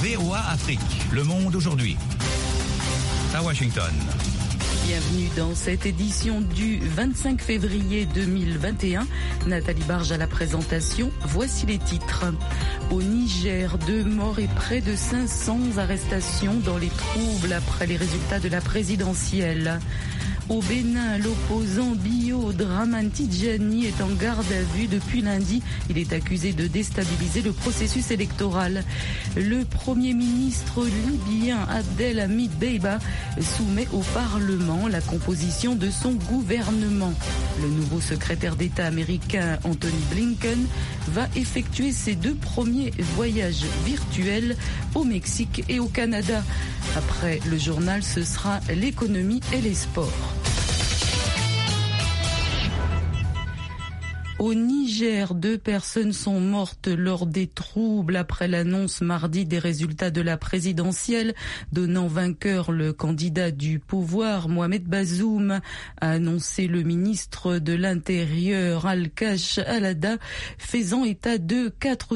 VOA Afrique, le monde aujourd'hui. À Washington. Bienvenue dans cette édition du 25 février 2021. Nathalie Barge à la présentation. Voici les titres. Au Niger, 2 morts et près de 500 arrestations dans les troubles après les résultats de la présidentielle. Au Bénin, l'opposant Bio Dramane Tidjani est en garde à vue depuis lundi. Il est accusé de déstabiliser le processus électoral. Le Premier ministre libyen Abdelhamid Deiba soumet au Parlement la composition de son gouvernement. Le nouveau secrétaire d'État américain Anthony Blinken va effectuer ses 2 premiers voyages virtuels au Mexique et au Canada. Après le journal, ce sera l'économie et les sports. Au Niger, 2 personnes sont mortes lors des troubles après l'annonce mardi des résultats de la présidentielle, donnant vainqueur le candidat du pouvoir, Mohamed Bazoum, a annoncé le ministre de l'Intérieur, Al-Kash Al-Hada, faisant état de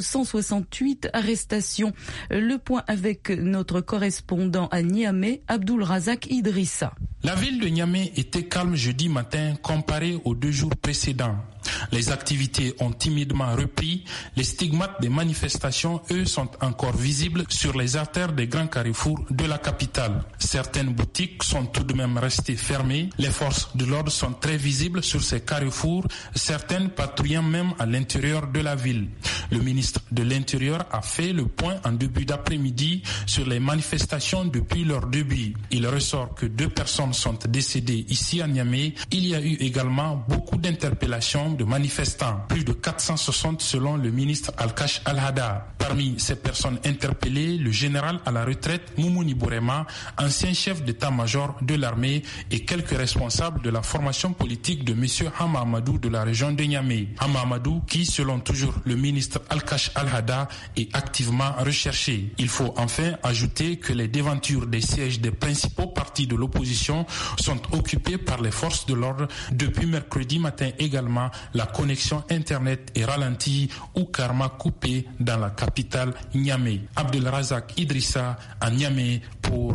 468 arrestations. Le point avec notre correspondant à Niamey, Abdul Razak Idrissa. La ville de Niamey était calme jeudi matin comparé aux 2 jours précédents. Les activités ont timidement repris. Les stigmates des manifestations, eux, sont encore visibles sur les artères des grands carrefours de la capitale. Certaines boutiques sont tout de même restées fermées. Les forces de l'ordre sont très visibles sur ces carrefours, certaines patrouillant même à l'intérieur de la ville. Le ministre de l'Intérieur a fait le point en début d'après-midi sur les manifestations depuis leur début. Il ressort que 2 personnes sont décédées ici à Niamey. Il y a eu également beaucoup d'interpellations de manifestants, plus de 460 selon le ministre Al-Kash Al-Hada. Parmi ces personnes interpellées, le général à la retraite Moumouni Bourema, ancien chef d'état-major de l'armée et quelques responsables de la formation politique de M. Hama Amadou de la région de Niamey. Hama Amadou qui, selon toujours le ministre Al-Kash Al-Hada, est activement recherché. Il faut enfin ajouter que les devantures des sièges des principaux partis de l'opposition sont occupées par les forces de l'ordre. Depuis mercredi matin également, la connexion Internet est ralentie ou carrément coupée dans la capitale Niamey. Abdul Razak Idrissa à Niamey pour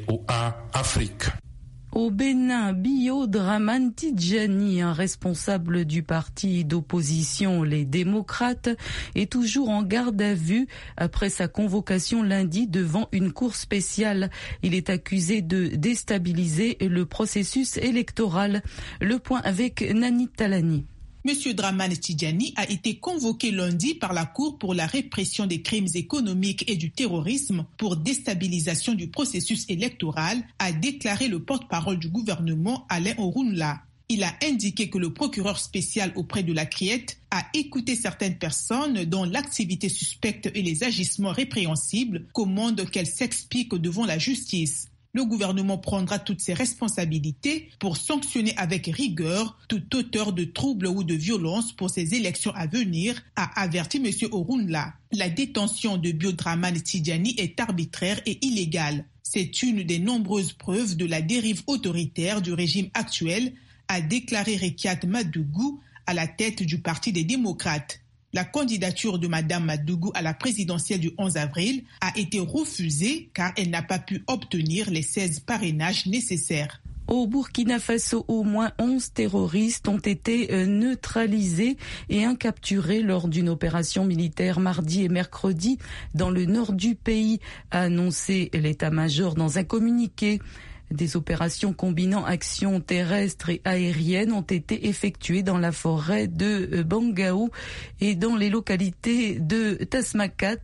VOA Afrique. Au Bénin, Bio Dramane Tidjani, un responsable du parti d'opposition Les Démocrates, est toujours en garde à vue après sa convocation lundi devant une cour spéciale. Il est accusé de déstabiliser le processus électoral. Le point avec Nani Talani. Monsieur Dramane Tidjani a été convoqué lundi par la Cour pour la répression des crimes économiques et du terrorisme pour déstabilisation du processus électoral, a déclaré le porte-parole du gouvernement Alain Orunla. Il a indiqué que le procureur spécial auprès de la Criette a écouté certaines personnes dont l'activité suspecte et les agissements répréhensibles commandent qu'elles s'expliquent devant la justice. Le gouvernement prendra toutes ses responsabilités pour sanctionner avec rigueur tout auteur de troubles ou de violences pour ces élections à venir, a averti M. Orunla. La détention de Bio Dramane Tidjani est arbitraire et illégale. C'est une des nombreuses preuves de la dérive autoritaire du régime actuel, a déclaré Rekiat Madougou à la tête du Parti des démocrates. La candidature de Mme Madougou à la présidentielle du 11 avril a été refusée car elle n'a pas pu obtenir les 16 parrainages nécessaires. Au Burkina Faso, au moins 11 terroristes ont été neutralisés et capturés lors d'une opération militaire mardi et mercredi dans le nord du pays, a annoncé l'état-major dans un communiqué. Des opérations combinant actions terrestres et aériennes ont été effectuées dans la forêt de Bangaou et dans les localités de Tasmakat,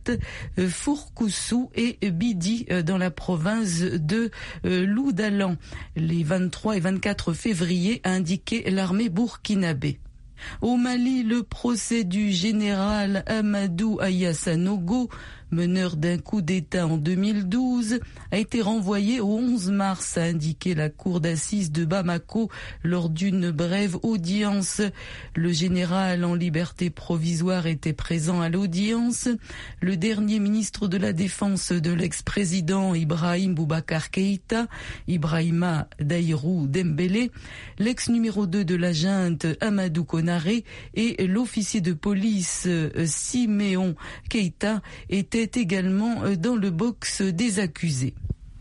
Fourkoussou et Bidi dans la province de Loudalan. Les 23 et 24 février, a indiqué l'armée burkinabé. Au Mali, le procès du général Amadou Aya Sanogo, meneur d'un coup d'État en 2012, a été renvoyé au 11 mars, a indiqué la cour d'assises de Bamako lors d'une brève audience. Le général en liberté provisoire était présent à l'audience. Le dernier ministre de la Défense de l'ex-président Ibrahim Boubacar Keïta, Ibrahima Daïrou Dembélé, l'ex numéro 2 de la junte Amadou Kona Sénaré et l'officier de police Siméon Keita étaient également dans le box des accusés.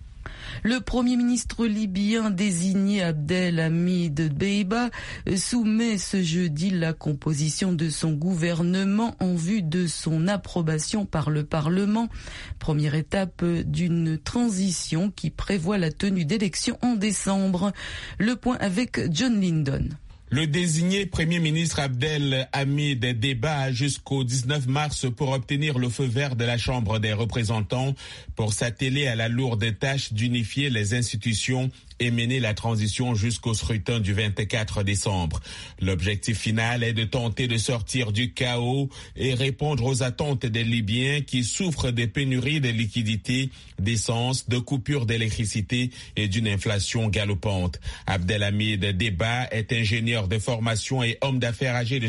Le Premier ministre libyen désigné Abdelhamid Dbeibah soumet ce jeudi la composition de son gouvernement en vue de son approbation par le Parlement. Première étape d'une transition qui prévoit la tenue d'élections en décembre. Le point avec John Lindon. Le désigné Premier ministre Abdelhamid Dbeibah a jusqu'au 19 mars pour obtenir le feu vert de la Chambre des représentants pour s'atteler à la lourde tâche d'unifier les institutions et mener la transition jusqu'au scrutin du 24 décembre. L'objectif final est de tenter de sortir du chaos et répondre aux attentes des Libyens qui souffrent des pénuries de liquidités, d'essence, de coupures d'électricité et d'une inflation galopante. Abdelhamid Dbeibah est ingénieur de formation et homme d'affaires âgé de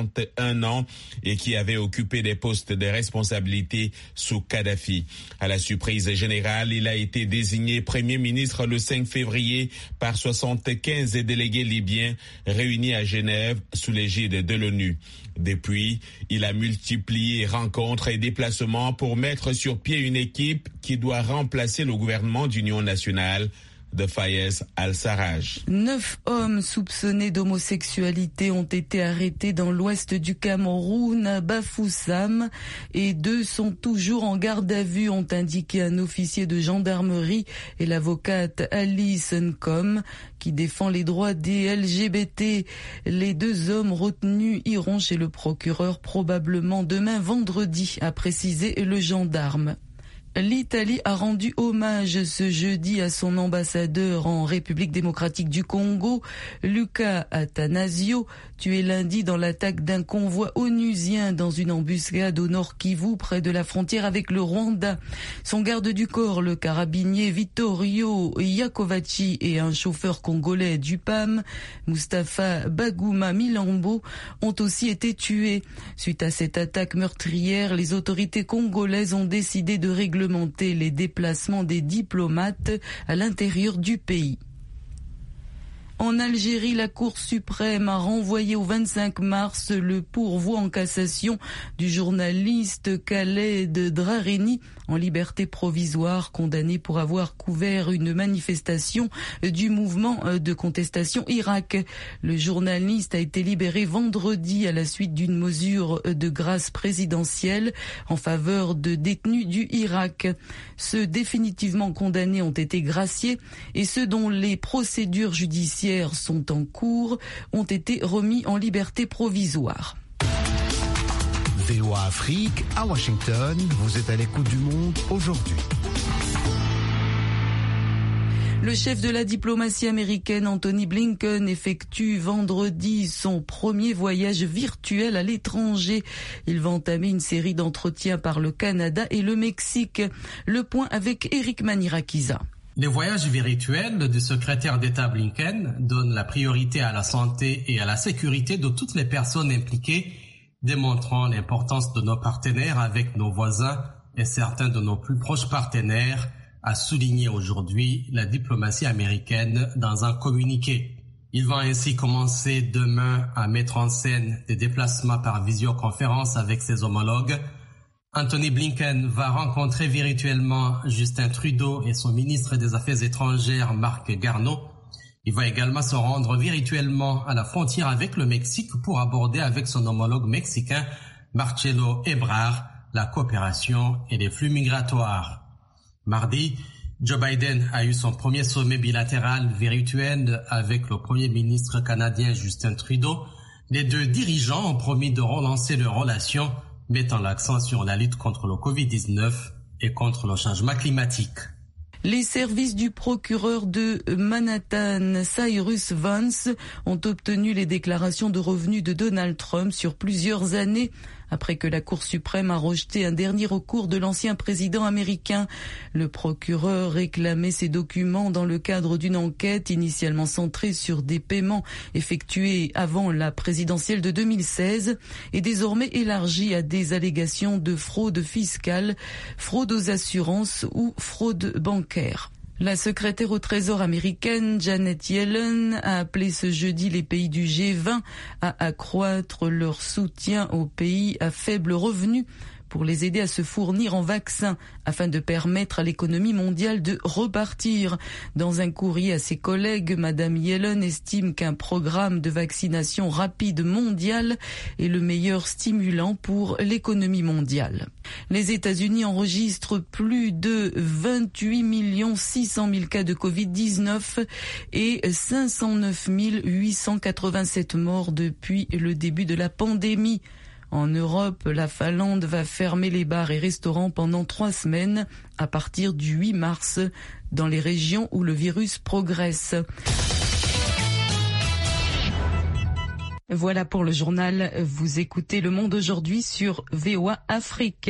61 ans et qui avait occupé des postes de responsabilité sous Kadhafi. À la surprise générale, il a été désigné Premier ministre le 5 février par 75 délégués libyens réunis à Genève sous l'égide de l'ONU. Depuis, il a multiplié rencontres et déplacements pour mettre sur pied une équipe qui doit remplacer le gouvernement d'union nationale de Fayez al-Sarraj. 9 hommes soupçonnés d'homosexualité ont été arrêtés dans l'ouest du Cameroun, à Bafoussam, et 2 sont toujours en garde à vue, ont indiqué un officier de gendarmerie et l'avocate Alice Nkom, qui défend les droits des LGBT. Les 2 hommes retenus iront chez le procureur probablement demain vendredi, a précisé le gendarme. L'Italie a rendu hommage ce jeudi à son ambassadeur en République démocratique du Congo, Luca Attanasio, tué lundi dans l'attaque d'un convoi onusien dans une embuscade au nord Kivu, près de la frontière avec le Rwanda. Son garde du corps, le carabinier Vittorio Iacovacci, et un chauffeur congolais du PAM, Mustapha Bagouma Milambo, ont aussi été tués. Suite à cette attaque meurtrière, les autorités congolaises ont décidé de réglementer les déplacements des diplomates à l'intérieur du pays. En Algérie, la Cour suprême a renvoyé au 25 mars le pourvoi en cassation du journaliste Khaled Drareni, en liberté provisoire, condamné pour avoir couvert une manifestation du mouvement de contestation Irak. Le journaliste a été libéré vendredi à la suite d'une mesure de grâce présidentielle en faveur de détenus du Irak. Ceux définitivement condamnés ont été graciés et ceux dont les procédures judiciaires sont en cours ont été remis en liberté provisoire. VOA Afrique, à Washington, vous êtes à l'écoute du monde aujourd'hui. Le chef de la diplomatie américaine, Anthony Blinken, effectue vendredi son premier voyage virtuel à l'étranger. Il va entamer une série d'entretiens par le Canada et le Mexique. Le point avec Eric Manirakiza. Les voyages virtuels du secrétaire d'État Blinken donnent la priorité à la santé et à la sécurité de toutes les personnes impliquées, démontrant l'importance de nos partenaires avec nos voisins et certains de nos plus proches partenaires, a souligné aujourd'hui la diplomatie américaine dans un communiqué. Il va ainsi commencer demain à mettre en scène des déplacements par visioconférence avec ses homologues. Anthony Blinken va rencontrer virtuellement Justin Trudeau et son ministre des Affaires étrangères Marc Garneau. Il va également se rendre virtuellement à la frontière avec le Mexique pour aborder avec son homologue mexicain Marcelo Ebrard la coopération et les flux migratoires. Mardi, Joe Biden a eu son premier sommet bilatéral virtuel avec le premier ministre canadien Justin Trudeau. Les 2 dirigeants ont promis de relancer leurs relations, mettant l'accent sur la lutte contre le Covid-19 et contre le changement climatique. Les services du procureur de Manhattan, Cyrus Vance, ont obtenu les déclarations de revenus de Donald Trump sur plusieurs années, après que la Cour suprême a rejeté un dernier recours de l'ancien président américain. Le procureur réclamait ces documents dans le cadre d'une enquête initialement centrée sur des paiements effectués avant la présidentielle de 2016 et désormais élargie à des allégations de fraude fiscale, fraude aux assurances ou fraude bancaire. La secrétaire au Trésor américaine Janet Yellen a appelé ce jeudi les pays du G20 à accroître leur soutien aux pays à faible revenu pour les aider à se fournir en vaccins afin de permettre à l'économie mondiale de repartir. Dans un courrier à ses collègues, Madame Yellen estime qu'un programme de vaccination rapide mondial est le meilleur stimulant pour l'économie mondiale. Les États-Unis enregistrent plus de 28 600 000 cas de Covid-19 et 509 887 morts depuis le début de la pandémie. En Europe, la Finlande va fermer les bars et restaurants pendant 3 semaines à partir du 8 mars dans les régions où le virus progresse. Voilà pour le journal. Vous écoutez Le Monde aujourd'hui sur VOA Afrique.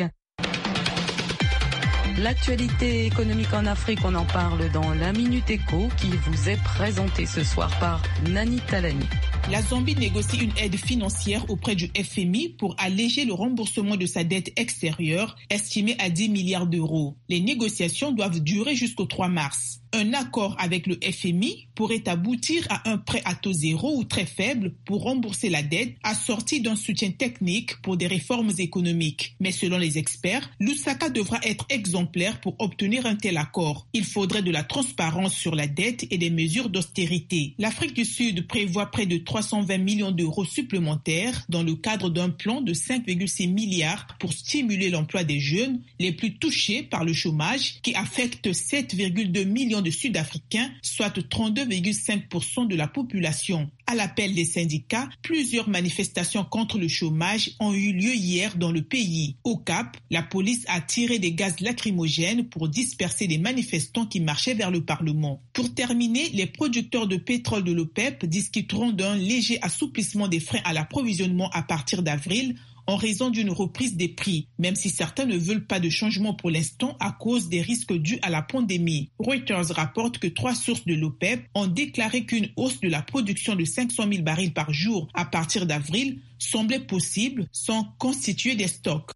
L'actualité économique en Afrique, on en parle dans la Minute Éco qui vous est présentée ce soir par Nani Talani. La Zambie négocie une aide financière auprès du FMI pour alléger le remboursement de sa dette extérieure, estimée à 10 milliards d'euros. Les négociations doivent durer jusqu'au 3 mars. Un accord avec le FMI pourrait aboutir à un prêt à taux zéro ou très faible pour rembourser la dette, assorti d'un soutien technique pour des réformes économiques. Mais selon les experts, Lusaka devra être exemplaire pour obtenir un tel accord. Il faudrait de la transparence sur la dette et des mesures d'austérité. L'Afrique du Sud prévoit près de 320 millions d'euros supplémentaires dans le cadre d'un plan de 5,6 milliards pour stimuler l'emploi des jeunes les plus touchés par le chômage qui affecte 7,2 millions de Sud-Africains, soit 32,5% de la population. À l'appel des syndicats, plusieurs manifestations contre le chômage ont eu lieu hier dans le pays. Au Cap, la police a tiré des gaz lacrymogènes pour disperser des manifestants qui marchaient vers le Parlement. Pour terminer, les producteurs de pétrole de l'OPEP discuteront d'un léger assouplissement des freins à l'approvisionnement à partir d'avril en raison d'une reprise des prix, même si certains ne veulent pas de changement pour l'instant à cause des risques dus à la pandémie. Reuters rapporte que 3 sources de l'OPEP ont déclaré qu'une hausse de la production de 500 000 barils par jour à partir d'avril semblait possible sans constituer des stocks.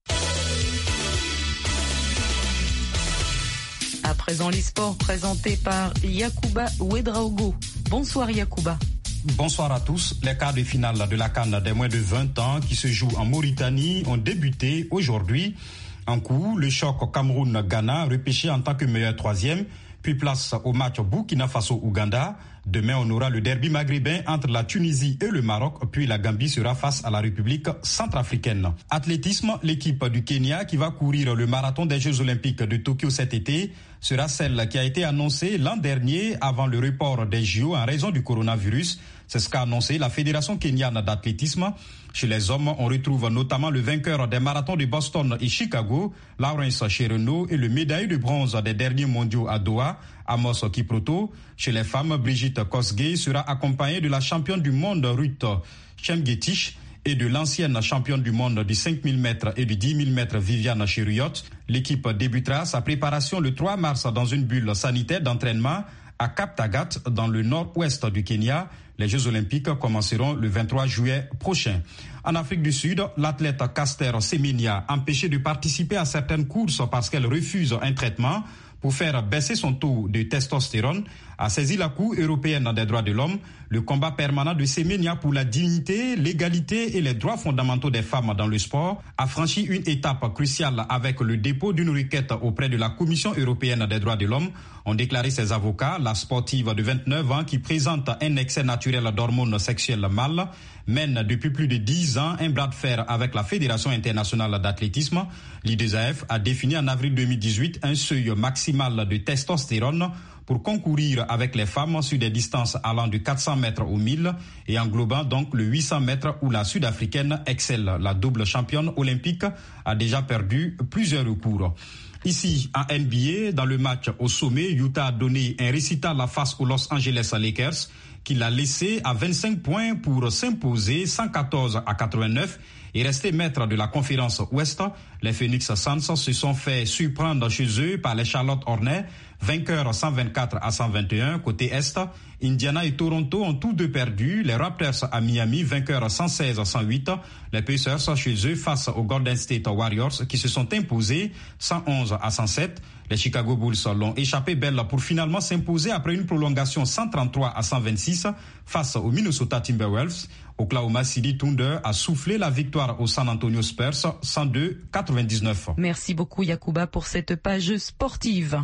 À présent, les sports présentés par Yacouba Ouedraogo. Bonsoir Yacouba. Bonsoir à tous. Les quarts de finale de la CAN des moins de 20 ans qui se jouent en Mauritanie ont débuté aujourd'hui. En coup, le choc Cameroun-Ghana repêché en tant que meilleur troisième, puis place au match Burkina Faso-Ouganda. Demain, on aura le derby maghrébin entre la Tunisie et le Maroc, puis la Gambie sera face à la République centrafricaine. Athlétisme, l'équipe du Kenya qui va courir le marathon des Jeux Olympiques de Tokyo cet été sera celle qui a été annoncée l'an dernier avant le report des JO en raison du coronavirus. C'est ce qu'a annoncé la Fédération kenyane d'athlétisme. Chez les hommes, on retrouve notamment le vainqueur des marathons de Boston et Chicago, Lawrence Cherenou, et le médaillé de bronze des derniers mondiaux à Doha, Amos Kipruto. Chez les femmes, Brigitte Kosgei sera accompagnée de la championne du monde Ruth Chemgetich et de l'ancienne championne du monde du 5000 mètres et du 10 000 mètres Viviane Cheruyot. L'équipe débutera sa préparation le 3 mars dans une bulle sanitaire d'entraînement à Kaptagat, dans le nord-ouest du Kenya. Les Jeux Olympiques commenceront le 23 juillet prochain. En Afrique du Sud, l'athlète Caster Semenya, empêchée de participer à certaines courses parce qu'elle refuse un traitement pour faire baisser son taux de testostérone, a saisi la Cour européenne des droits de l'homme. Le combat permanent de Semenya pour la dignité, l'égalité et les droits fondamentaux des femmes dans le sport a franchi une étape cruciale avec le dépôt d'une requête auprès de la Commission européenne des droits de l'homme, ont déclaré ses avocats. La sportive de 29 ans qui présente un excès naturel d'hormones sexuelles mâles mène depuis plus de 10 ans un bras de fer avec la Fédération internationale d'athlétisme. L'IDSAF a défini en avril 2018 un seuil maximal de testostérone pour concourir avec les femmes sur des distances allant de 400 mètres au 1000 et englobant donc le 800 mètres où la Sud-Africaine excelle. La double championne olympique a déjà perdu plusieurs recours. Ici, en NBA, dans le match au sommet, Utah a donné un récital face aux Los Angeles Lakers qui l'a laissé à 25 points pour s'imposer 114-89 et rester maître de la conférence Ouest. Les Phoenix Suns se sont fait surprendre chez eux par les Charlotte Hornets, vainqueurs 124-121 côté Est. Indiana et Toronto ont tous deux perdu. Les Raptors à Miami, vainqueurs 116-108. Les Pacers chez eux face aux Golden State Warriors qui se sont imposés 111-107. Les Chicago Bulls l'ont échappé belle pour finalement s'imposer après une prolongation 133-126 face aux Minnesota Timberwolves. Oklahoma City Thunder a soufflé la victoire aux San Antonio Spurs 102-99. Merci beaucoup Yacouba pour cette page sportive.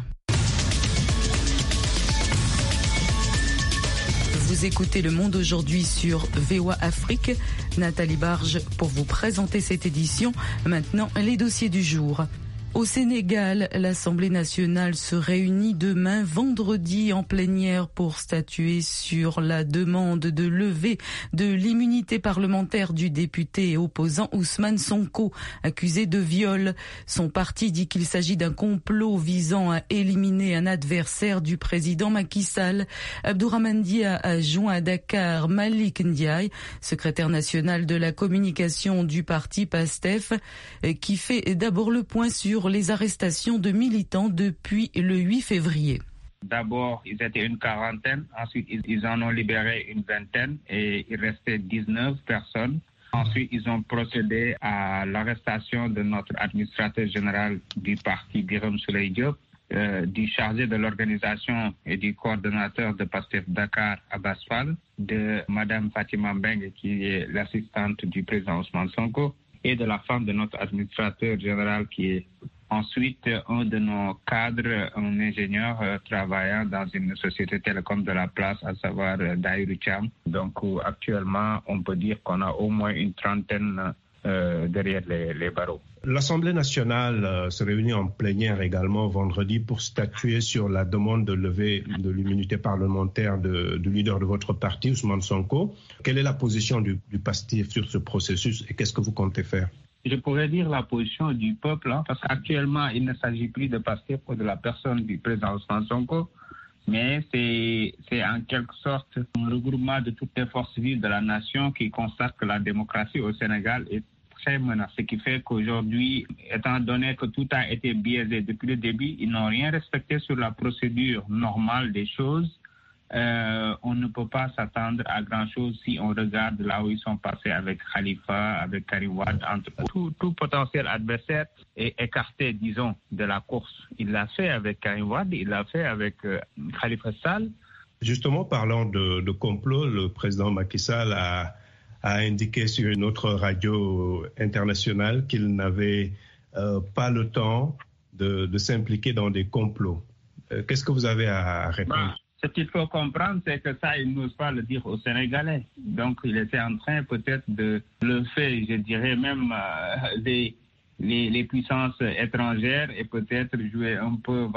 Vous écoutez Le Monde aujourd'hui sur VOA Afrique. Nathalie Barge pour vous présenter cette édition. Maintenant, les dossiers du jour. Au Sénégal, l'Assemblée nationale se réunit demain vendredi en plénière pour statuer sur la demande de levée de l'immunité parlementaire du député et opposant Ousmane Sonko, accusé de viol. Son parti dit qu'il s'agit d'un complot visant à éliminer un adversaire du président Macky Sall. Abdourahmane Dia a joint à Dakar Malik Ndiaye, secrétaire national de la communication du parti PASTEF, qui fait d'abord le point sur les arrestations de militants depuis le 8 février. D'abord, ils étaient une quarantaine. Ensuite, ils en ont libéré une vingtaine et il restait 19 personnes. Ensuite, ils ont procédé à l'arrestation de notre administrateur général du parti, Birame Souleye Diop, du chargé de l'organisation et du coordonnateur de PASTEF Dakar, Abbas Fall, de Madame Fatima Mbengue, qui est l'assistante du président Ousmane Sonko, et de la femme de notre administrateur général qui est ensuite un de nos cadres, un ingénieur travaillant dans une société télécom de la place, à savoir Daïrou Cham. Donc actuellement, on peut dire qu'on a au moins une trentaine derrière les barreaux. L'Assemblée nationale se réunit en plénière également vendredi pour statuer sur la demande de levée de l'immunité parlementaire du leader de votre parti, Ousmane Sonko. Quelle est la position du PASTEF sur ce processus et qu'est-ce que vous comptez faire? Je pourrais dire la position du peuple, parce qu'actuellement, il ne s'agit plus de PASTEF ou de la personne du président Ousmane Sonko, mais c'est en quelque sorte un regroupement de toutes les forces vives de la nation qui constate que la démocratie au Sénégal est très menacée. Ce qui fait qu'aujourd'hui, étant donné que tout a été biaisé depuis le début, ils n'ont rien respecté sur la procédure normale des choses. On ne peut pas s'attendre à grand-chose si on regarde là où ils sont passés avec Khalifa, avec Karim Wade, entre tout potentiel adversaire est écarté, disons, de la course. Il l'a fait avec Karim Wade, il l'a fait avec Khalifa Sall. Justement, parlant de complot, le président Macky Sall a indiqué sur une autre radio internationale qu'il n'avait pas le temps de s'impliquer dans des complots. Qu'est-ce que vous avez à répondre? Ce qu'il faut comprendre, c'est que ça, il n'ose pas le dire aux Sénégalais. Donc, il était en train peut-être de le faire, je dirais même les puissances étrangères et peut-être jouer un peu,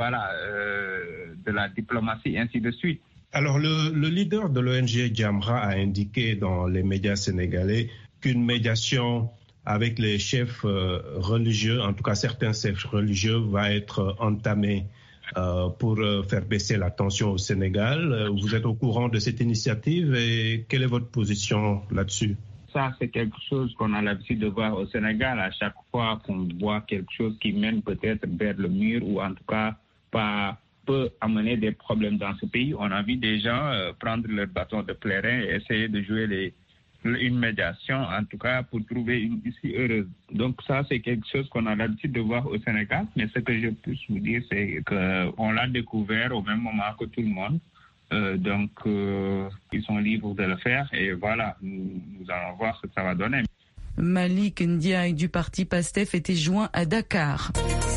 de la diplomatie, ainsi de suite. Alors, le leader de l'ONG Jamra a indiqué dans les médias sénégalais qu'une médiation avec les chefs religieux, en tout cas certains chefs religieux, va être entamée pour faire baisser la tension au Sénégal. Vous êtes au courant de cette initiative et quelle est votre position là-dessus? Ça, c'est quelque chose qu'on a l'habitude de voir au Sénégal. À chaque fois qu'on voit quelque chose qui mène peut-être vers le mur ou en tout cas peut amener des problèmes dans ce pays, on a vu des gens prendre leur bâton de pèlerin et essayer de jouer une médiation, en tout cas pour trouver une issue heureuse. Donc ça, c'est quelque chose qu'on a l'habitude de voir au Sénégal, mais ce que je peux vous dire, c'est qu'on l'a découvert au même moment que tout le monde. Donc ils sont libres de le faire et voilà, nous allons voir ce que ça va donner. Malik Ndiaye du parti PASTEF était joint à Dakar.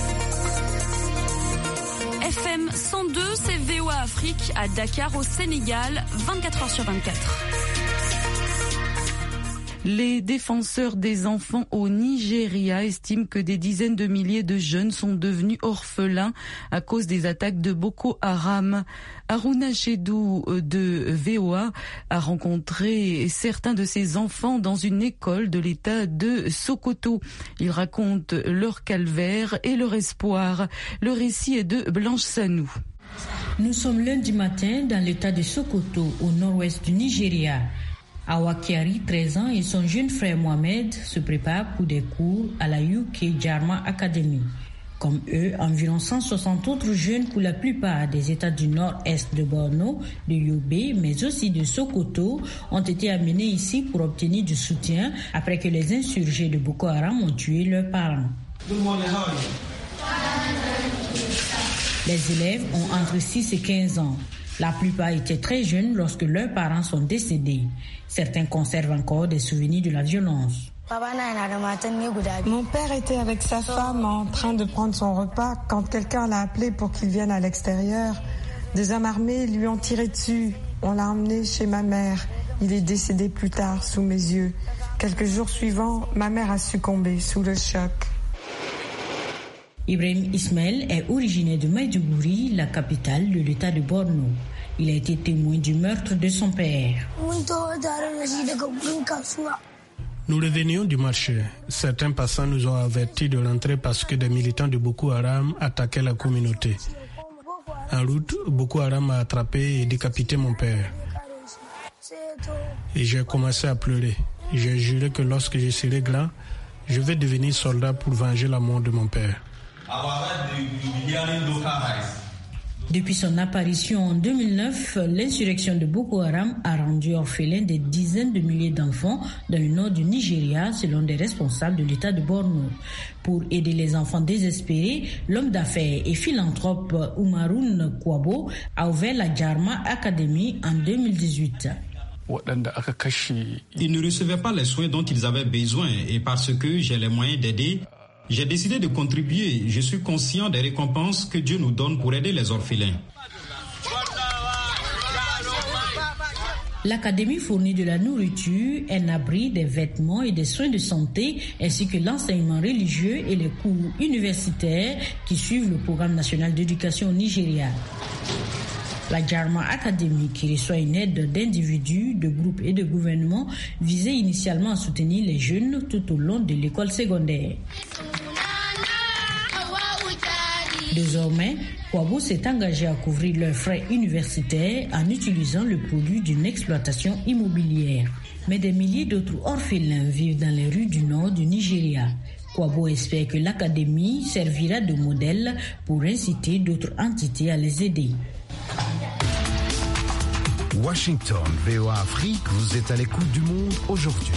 FM 102, c'est VOA Afrique à Dakar au Sénégal, 24h sur 24. Les défenseurs des enfants au Nigeria estiment que des dizaines de milliers de jeunes sont devenus orphelins à cause des attaques de Boko Haram. Haruna Chedou de VOA a rencontré certains de ces enfants dans une école de l'État de Sokoto. Ils racontent leur calvaire et leur espoir. Le récit est de Blanche Sanou. Nous sommes lundi matin dans l'État de Sokoto, au nord-ouest du Nigeria. Awa Kiari, 13 ans, et son jeune frère Mohamed se préparent pour des cours à la UK Jarma Academy. Comme eux, environ 160 autres jeunes, pour la plupart des États du nord-est de Borno, de Yobe, mais aussi de Sokoto, ont été amenés ici pour obtenir du soutien après que les insurgés de Boko Haram ont tué leurs parents. Les élèves ont entre 6 et 15 ans. La plupart étaient très jeunes lorsque leurs parents sont décédés. Certains conservent encore des souvenirs de la violence. Mon père était avec sa femme en train de prendre son repas quand quelqu'un l'a appelé pour qu'il vienne à l'extérieur. Des hommes armés lui ont tiré dessus. On l'a emmené chez ma mère. Il est décédé plus tard sous mes yeux. Quelques jours suivants, ma mère a succombé sous le choc. Ibrahim Ismail est originaire de Maïdougouri, la capitale de l'état de Borno. Il a été témoin du meurtre de son père. Nous revenions du marché. Certains passants nous ont avertis de rentrer parce que des militants de Boko Haram attaquaient la communauté. En route, Boko Haram a attrapé et décapité mon père. Et j'ai commencé à pleurer. J'ai juré que lorsque je serai grand, je vais devenir soldat pour venger la mort de mon père. Depuis son apparition en 2009, l'insurrection de Boko Haram a rendu orphelins des dizaines de milliers d'enfants dans le nord du Nigeria, selon des responsables de l'état de Borno. Pour aider les enfants désespérés, l'homme d'affaires et philanthrope Umaroun Kwabo a ouvert la Jarma Academy en 2018. Ils ne recevaient pas les soins dont ils avaient besoin et parce que j'ai les moyens d'aider, j'ai décidé de contribuer. Je suis conscient des récompenses que Dieu nous donne pour aider les orphelins. L'académie fournit de la nourriture, un abri, des vêtements et des soins de santé, ainsi que l'enseignement religieux et les cours universitaires qui suivent le programme national d'éducation au Nigeria. La Jarma Academy, qui reçoit une aide d'individus, de groupes et de gouvernements, visait initialement à soutenir les jeunes tout au long de l'école secondaire. Désormais, Kwabo s'est engagé à couvrir leurs frais universitaires en utilisant le produit d'une exploitation immobilière. Mais des milliers d'autres orphelins vivent dans les rues du nord du Nigeria. Kwabo espère que l'académie servira de modèle pour inciter d'autres entités à les aider. Washington, VOA Afrique, vous êtes à l'écoute du monde aujourd'hui.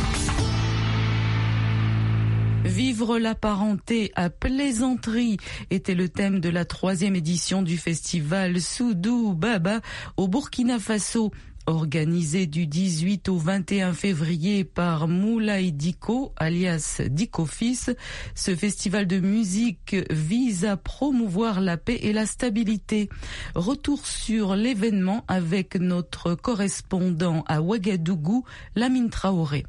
Vivre la parenté à plaisanterie était le thème de la 3e édition du festival Soudou Baba au Burkina Faso. Organisé du 18 au 21 février par Moulay Diko, alias Diko Fils, ce festival de musique vise à promouvoir la paix et la stabilité. Retour sur l'événement avec notre correspondant à Ouagadougou, Lamine Traoré.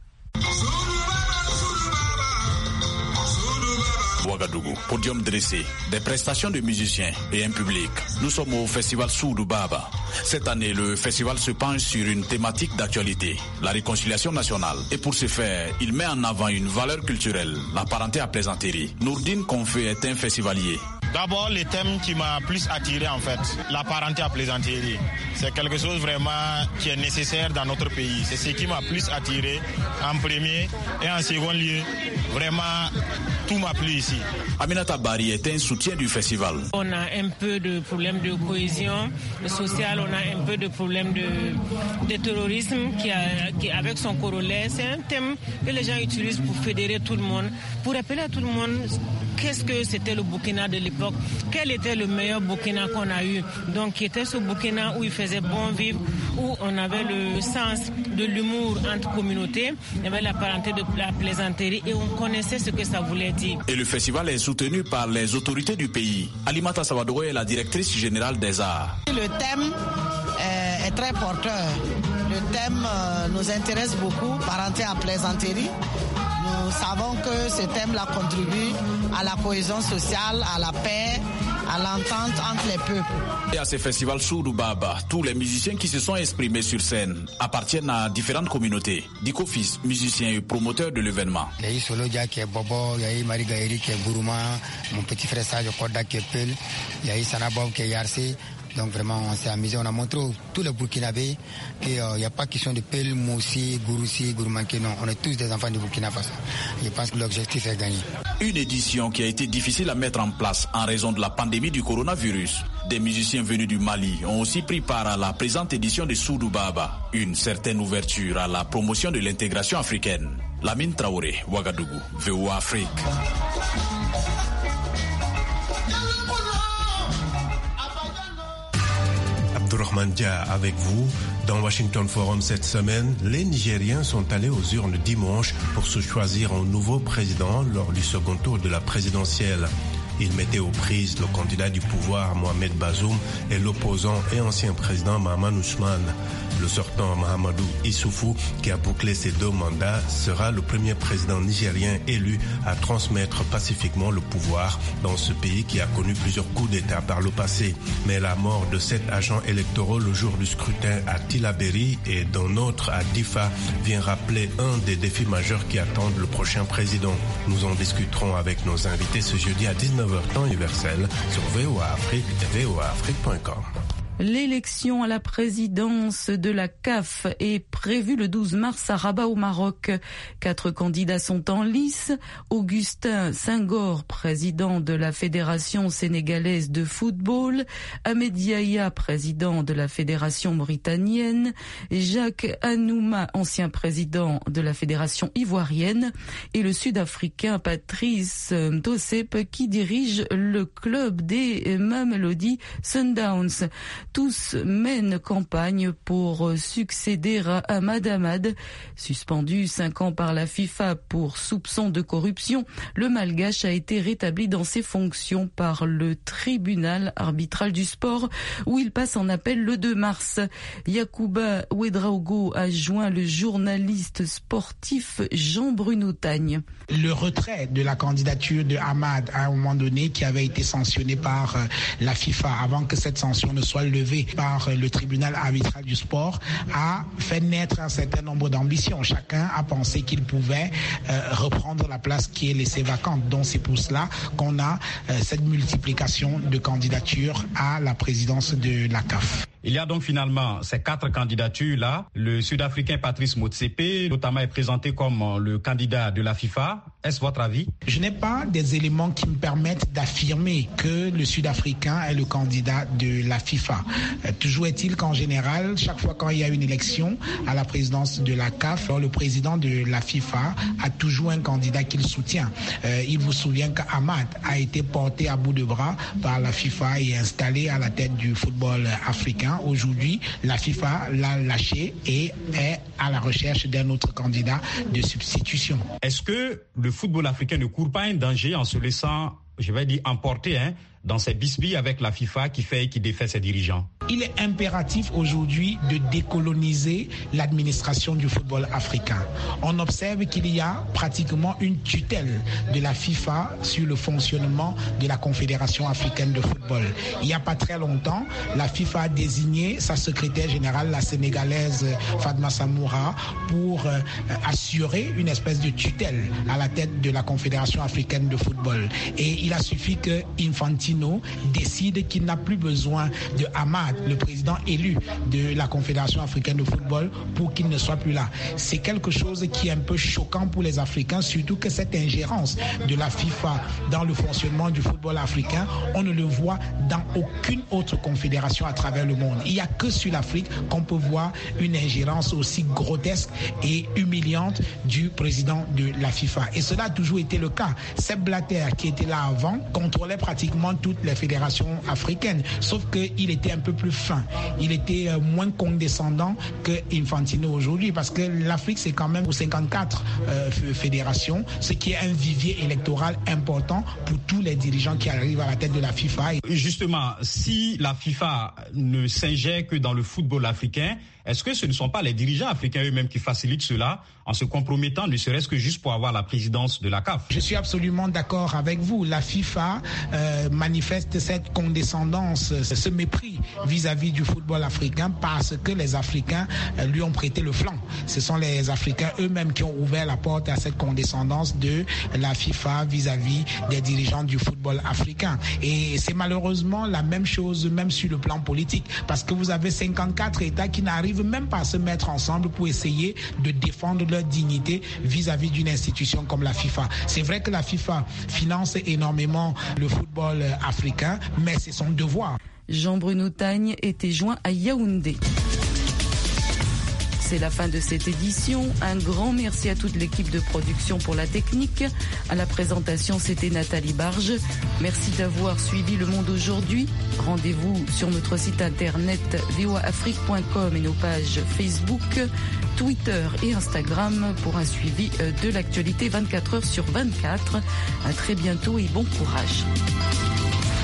Ouagadougou, podium dressé, des prestations de musiciens et un public. Nous sommes au festival Soudou Baba. Cette année, le festival se penche sur une thématique d'actualité, la réconciliation nationale. Et pour ce faire, il met en avant une valeur culturelle, la parenté à plaisanterie. Nourdine Konfé est un festivalier. D'abord, le thème qui m'a plus attiré en fait, la parenté à plaisanterie. C'est quelque chose vraiment qui est nécessaire dans notre pays. C'est ce qui m'a plus attiré en premier et en second lieu. Vraiment, tout m'a plu ici. Aminata Bari est un soutien du festival. On a un peu de problème de cohésion sociale, on a un peu de problème de terrorisme qui avec son corollaire. C'est un thème que les gens utilisent pour fédérer tout le monde, pour rappeler à tout le monde qu'est-ce que c'était le Burkina de l'époque, quel était le meilleur Burkina qu'on a eu. Donc, qui était ce Burkina où il faisait bon vivre, où on avait le sens de l'humour entre communautés, il y avait la parenté de la plaisanterie et on connaissait ce que ça voulait dire. Et le festival est soutenu par les autorités du pays. Alimata Sabadogo est la directrice générale des arts. Le thème est très porteur. Le thème nous intéresse beaucoup, parenté à plaisanterie. Nous savons que ce thème-là contribue à la cohésion sociale, à la paix, à l'entente entre les peuples. Et à ce festival Soudou Baba, tous les musiciens qui se sont exprimés sur scène appartiennent à différentes communautés. Diko Fils, musicien et promoteur de l'événement. Il y a eu Solodia qui est Bobo, il y a eu Marie Gaëri qui est Gourouma, mon petit frère Sadio Koda qui est Pel, il y a eu Sanabob qui est Yarsi. Donc vraiment, on s'est amusé. On a montré tous les Burkinabés qu'il n'y a pas question de Pel, Moussi, Gouroussi, Gouroumanké. Non, on est tous des enfants de Burkina Faso. Je pense que l'objectif est gagné. Une édition qui a été difficile à mettre en place en raison de la pandémie du coronavirus. Des musiciens venus du Mali ont aussi pris part à la présente édition de Soudou Baba. Une certaine ouverture à la promotion de l'intégration africaine. Lamine Traoré, Ouagadougou, VOA Afrique. Abdourahmane Dia avec vous. Dans Washington Forum cette semaine, les Nigériens sont allés aux urnes dimanche pour se choisir un nouveau président lors du second tour de la présidentielle. Il mettait aux prises le candidat du pouvoir Mohamed Bazoum et l'opposant et ancien président Mahaman Ousmane. Le sortant Mahamadou Issoufou, qui a bouclé ses 2 mandats, sera le premier président nigérien élu à transmettre pacifiquement le pouvoir dans ce pays qui a connu plusieurs coups d'État par le passé. Mais la mort de 7 agents électoraux le jour du scrutin à Tillabéri et d'un autre à Difa vient rappeler un des défis majeurs qui attendent le prochain président. Nous en discuterons avec nos invités ce jeudi à 19h temps universel sur VOA Afrique et voaafrique.com. L'élection à la présidence de la CAF est prévue le 12 mars à Rabat au Maroc. 4 candidats sont en lice. Augustin Senghor, président de la Fédération sénégalaise de football. Ahmed Yahya, président de la Fédération mauritanienne. Jacques Anouma, ancien président de la Fédération ivoirienne. Et le Sud-Africain Patrice Motsepe qui dirige le club des Mamelodi Sundowns. Tous mènent campagne pour succéder à Ahmad Ahmad. Suspendu 5 ans par la FIFA pour soupçon de corruption, le Malgache a été rétabli dans ses fonctions par le tribunal arbitral du sport où il passe en appel le 2 mars. Yacouba Ouedraogo a joint le journaliste sportif Jean-Bruno Tagne. Le retrait de la candidature de Ahmad à un moment donné qui avait été sanctionné par la FIFA avant que cette sanction ne soit levée par le tribunal arbitral du sport a fait naître un certain nombre d'ambitions. Chacun a pensé qu'il pouvait reprendre la place qui est laissée vacante. Donc c'est pour cela qu'on a cette multiplication de candidatures à la présidence de la CAF. Il y a donc finalement ces 4 candidatures-là. Le Sud-Africain Patrice Motsepe, notamment, est présenté comme le candidat de la FIFA. Est-ce votre avis? Je n'ai pas des éléments qui me permettent d'affirmer que le Sud-Africain est le candidat de la FIFA. Toujours est-il qu'en général, chaque fois quand il y a une élection à la présidence de la CAF, le président de la FIFA a toujours un candidat qu'il soutient. Il vous souvient qu'Ahmad a été porté à bout de bras par la FIFA et installé à la tête du football africain. Aujourd'hui, la FIFA l'a lâché et est à la recherche d'un autre candidat de substitution. Est-ce que le football africain ne court pas un danger en se laissant, je vais dire, emporter dans ces bisbilles avec la FIFA qui défait ses dirigeants? Il est impératif aujourd'hui de décoloniser l'administration du football africain. On observe qu'il y a pratiquement une tutelle de la FIFA sur le fonctionnement de la Confédération africaine de football. Il n'y a pas très longtemps, la FIFA a désigné sa secrétaire générale, la Sénégalaise Fatma Samoura, pour assurer une espèce de tutelle à la tête de la Confédération africaine de football. Et il a suffi que Infantino décide qu'il n'a plus besoin de Ahmad, le président élu de la Confédération africaine de football, pour qu'il ne soit plus là. C'est quelque chose qui est un peu choquant pour les Africains, surtout que cette ingérence de la FIFA dans le fonctionnement du football africain, on ne le voit dans aucune autre confédération à travers le monde. Il n'y a que sur l'Afrique qu'on peut voir une ingérence aussi grotesque et humiliante du président de la FIFA. Et cela a toujours été le cas. Sepp Blatter, qui était là avant, contrôlait pratiquement toutes les fédérations africaines, sauf qu'il était un peu plus fin. Il était moins condescendant que Infantino aujourd'hui, parce que l'Afrique, c'est quand même 54 fédérations, ce qui est un vivier électoral important pour tous les dirigeants qui arrivent à la tête de la FIFA. Justement, si la FIFA ne s'ingère que dans le football africain, est-ce que ce ne sont pas les dirigeants africains eux-mêmes qui facilitent cela en se compromettant, ne serait-ce que juste pour avoir la présidence de la CAF? Je suis absolument d'accord avec vous. La FIFA manifeste cette condescendance, ce mépris vis-à-vis du football africain parce que les Africains lui ont prêté le flanc. Ce sont les Africains eux-mêmes qui ont ouvert la porte à cette condescendance de la FIFA vis-à-vis des dirigeants du football africain. Et c'est malheureusement la même chose même sur le plan politique, parce que vous avez 54 États qui n'arrivent même pas à se mettre ensemble pour essayer de défendre leur dignité vis-à-vis d'une institution comme la FIFA. C'est vrai que la FIFA finance énormément le football africain, mais c'est son devoir. Jean-Bruno Tagne était joint à Yaoundé. C'est la fin de cette édition. Un grand merci à toute l'équipe de production pour la technique. À la présentation, c'était Nathalie Barge. Merci d'avoir suivi Le Monde aujourd'hui. Rendez-vous sur notre site internet voaafrique.com et nos pages Facebook, Twitter et Instagram pour un suivi de l'actualité 24 heures sur 24. À très bientôt et bon courage.